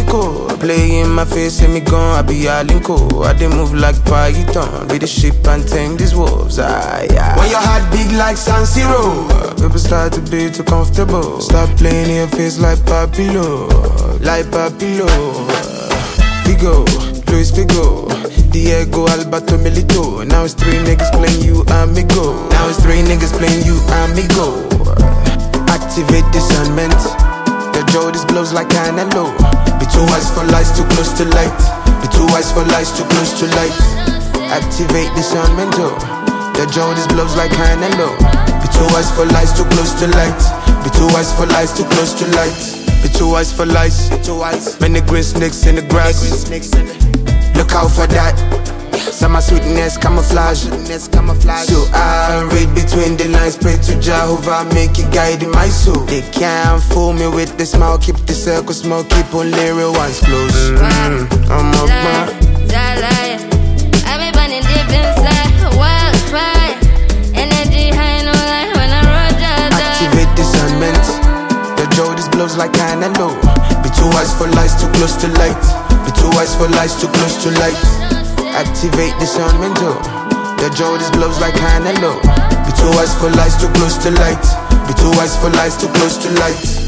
Shinko. Play in my face, say me gone, I be Alinko. I dey move like Python, be the sheep and tame these wolves. When your heart big like San Siro, people start to be too comfortable. Stop playing in your face like Papilo, like Papilo. Figo, Luis Figo, Diego Alberto Milito. Now it's 3 niggas playing you amigo. Now it's 3 niggas playing you amigo. Activate discernment. The Jordis blows like Canelo. Be too wise for lies, too close to light. Be too wise for lies, too close to light. Activate discernment. The Jordis blows like Canelo. Be too wise for lies, too close to light. Be too wise for lies, too close to light. Be too wise for lies. Many green snakes in the grass. Look out for that. Some sweetness camouflage. So I read between the lines, pray to Jehovah, make it guide in my soul. They can't fool me with the smile, keep the circle small, keep only real ones close. I'm up, man. I've been burning deep inside, wildfire. Energy high, no lie when I roll down. Activate discernment. The Jordis blows like Canelo. Be too wise for lies, too close to light. Be too wise for lies, too close to light. Activate discernment. The Jordis blows like Canelo. Be too wise for lies, too close to light. Be too wise for lies, too close to light.